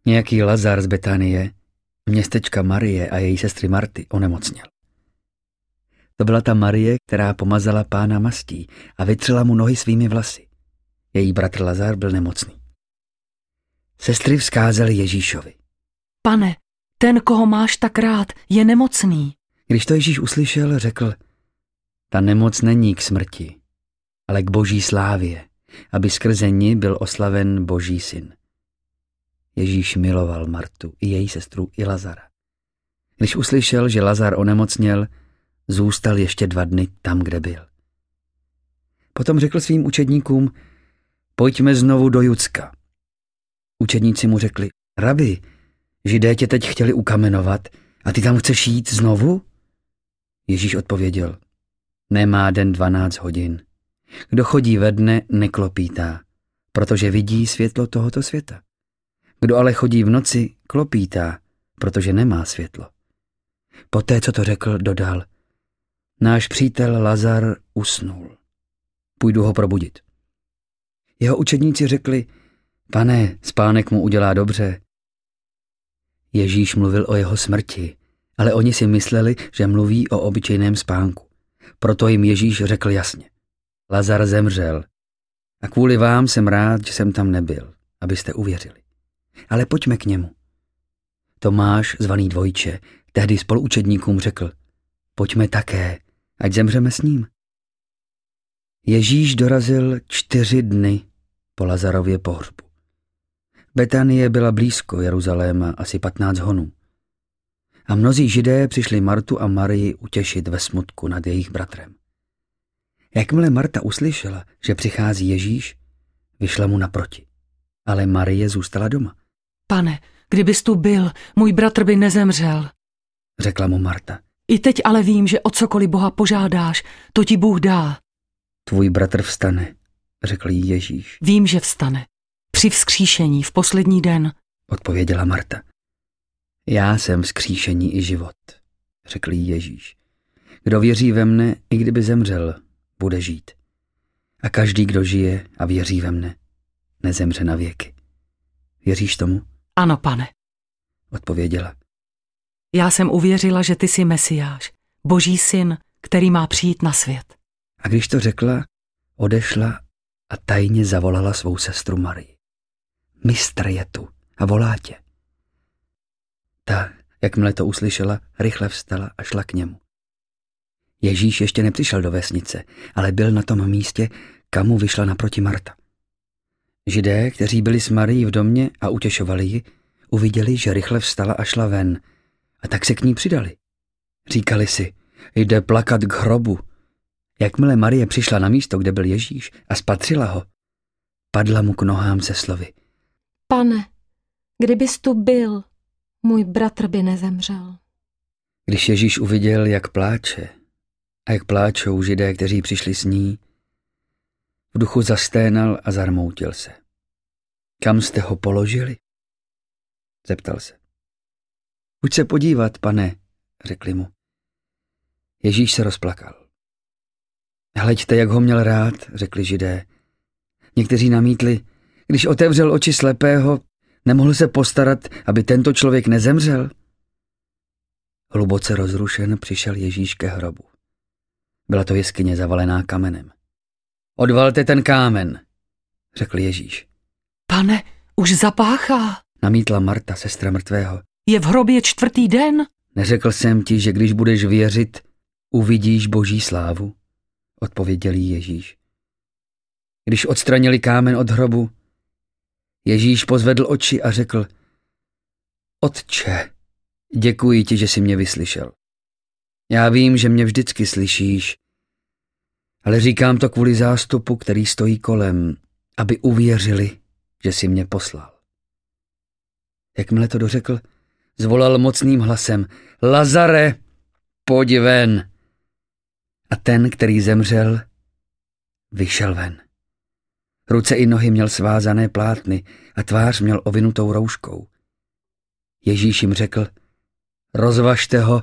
Nějaký Lazar z Betánie, městečka Marie a její sestry Marty, onemocněl. To byla ta Marie, která pomazala Pána mastí a vytřela mu nohy svými vlasy. Její bratr Lazar byl nemocný. Sestry vzkázely Ježíšovi. Pane, ten, koho máš tak rád, je nemocný. Když to Ježíš uslyšel, řekl, ta nemoc není k smrti, ale k boží slávě, aby skrze ní byl oslaven Boží syn. Ježíš miloval Martu i její sestru i Lazara. Když uslyšel, že Lazar onemocněl, zůstal ještě 2 dny tam, kde byl. Potom řekl svým učedníkům, pojďme znovu do Judska. Učedníci mu řekli, rabi, Židé tě teď chtěli ukamenovat a ty tam chceš jít znovu? Ježíš odpověděl, nemá den 12 hodin. Kdo chodí ve dne, neklopítá, protože vidí světlo tohoto světa. Kdo ale chodí v noci, klopítá, protože nemá světlo. Poté, co to řekl, dodal, náš přítel Lazar usnul. Půjdu ho probudit. Jeho učedníci řekli, pane, spánek mu udělá dobře. Ježíš mluvil o jeho smrti, ale oni si mysleli, že mluví o obyčejném spánku. Proto jim Ježíš řekl jasně, Lazar zemřel a kvůli vám jsem rád, že jsem tam nebyl, abyste uvěřili. Ale pojďme k němu. Tomáš, zvaný Dvojče, tehdy spoluučedníkům řekl, pojďme také, ať zemřeme s ním. Ježíš dorazil 4 dny po Lazarově pohřbu. Betanie byla blízko Jeruzaléma, asi 15 honů. A mnozí Židé přišli Martu a Marii utěšit ve smutku nad jejich bratrem. Jakmile Marta uslyšela, že přichází Ježíš, vyšla mu naproti. Ale Marie zůstala doma. Pane, kdybys tu byl, můj bratr by nezemřel, řekla mu Marta. I teď ale vím, že o cokoliv Boha požádáš, to ti Bůh dá. Tvůj bratr vstane, řekl jí Ježíš. Vím, že vstane. Při vzkříšení v poslední den, odpověděla Marta. Já jsem vzkříšení i život, řekl jí Ježíš. Kdo věří ve mne, i kdyby zemřel, bude žít. A každý, kdo žije a věří ve mne, nezemře na věky. Věříš tomu? Ano, pane, odpověděla. Já jsem uvěřila, že ty jsi Mesiáš, Boží syn, který má přijít na svět. A když to řekla, odešla a tajně zavolala svou sestru Marii. Mistr je tu a volá tě. Ta, jakmile to uslyšela, rychle vstala a šla k němu. Ježíš ještě nepřišel do vesnice, ale byl na tom místě, kam mu vyšla naproti Marta. Židé, kteří byli s Marií v domě a utěšovali ji, uviděli, že rychle vstala a šla ven, a tak se k ní přidali. Říkali si, jde plakat k hrobu. Jakmile Marie přišla na místo, kde byl Ježíš a spatřila ho, padla mu k nohám se slovy. Pane, kdybys tu byl, můj bratr by nezemřel. Když Ježíš uviděl, jak pláče a jak pláčou Židé, kteří přišli s ní, v duchu zasténal a zarmoutil se. Kam jste ho položili? Zeptal se. Pojď se podívat, pane, řekli mu. Ježíš se rozplakal. Hleďte, jak ho měl rád, řekli Židé. Někteří namítli, když otevřel oči slepého, nemohl se postarat, aby tento člověk nezemřel. Hluboce rozrušen přišel Ježíš ke hrobu. Byla to jeskyně zavalená kamenem. Odvalte ten kámen, řekl Ježíš. Pane, už zapáchá, namítla Marta, sestra mrtvého. Je v hrobě 4. den. Neřekl jsem ti, že když budeš věřit, uvidíš Boží slávu, odpověděl jí Ježíš. Když odstranili kámen od hrobu, Ježíš pozvedl oči a řekl, Otče, děkuji ti, že jsi mě vyslyšel. Já vím, že mě vždycky slyšíš, ale říkám to kvůli zástupu, který stojí kolem, aby uvěřili, že jsi mě poslal. Jakmile to dořekl, zvolal mocným hlasem, Lazare, pojď ven. A ten, který zemřel, vyšel ven. Ruce i nohy měl svázané plátny a tvář měl ovinutou rouškou. Ježíš jim řekl, rozvažte ho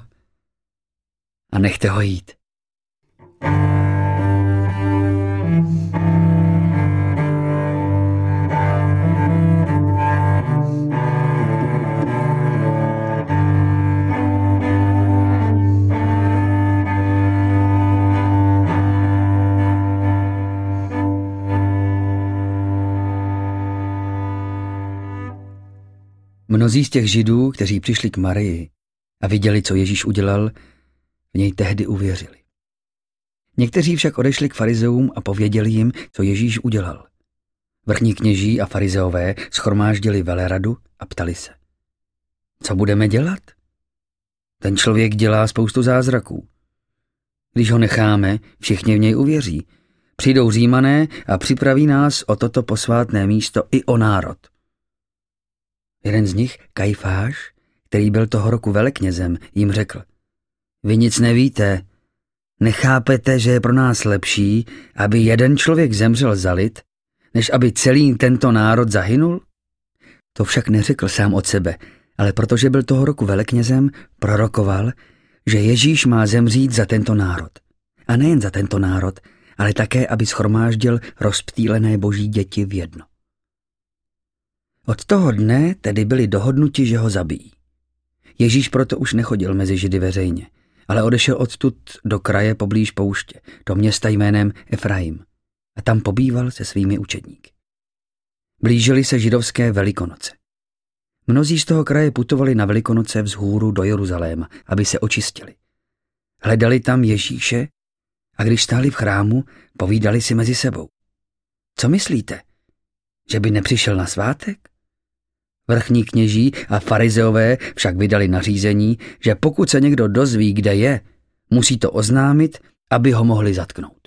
a nechte ho jít. Mnozí z těch Židů, kteří přišli k Marii a viděli, co Ježíš udělal, v něj tehdy uvěřili. Někteří však odešli k farizeům a pověděli jim, co Ježíš udělal. Vrchní kněží a farizeové shromáždili veleradu a ptali se: co budeme dělat? Ten člověk dělá spoustu zázraků. Když ho necháme, všichni v něj uvěří. Přijdou Římané a připraví nás o toto posvátné místo i o národ. Jeden z nich, Kajfáš, který byl toho roku veleknězem, jim řekl: vy nic nevíte. Nechápete, že je pro nás lepší, aby jeden člověk zemřel za lid, než aby celý tento národ zahynul? To však neřekl sám od sebe, ale protože byl toho roku veleknězem, prorokoval, že Ježíš má zemřít za tento národ. A nejen za tento národ, ale také, aby shromáždil rozptýlené boží děti v jedno. Od toho dne tedy byli dohodnuti, že ho zabijí. Ježíš proto už nechodil mezi Židy veřejně, ale odešel odtud do kraje poblíž pouště, do města jménem Efraim, a tam pobýval se svými učedníky. Blížily se židovské Velikonoce. Mnozí z toho kraje putovali na Velikonoce vzhůru do Jeruzaléma, aby se očistili. Hledali tam Ježíše a když stáli v chrámu, povídali si mezi sebou: co myslíte, že by nepřišel na svátek? Vrchní kněží a farizeové však vydali nařízení, že pokud se někdo dozví, kde je, musí to oznámit, aby ho mohli zatknout.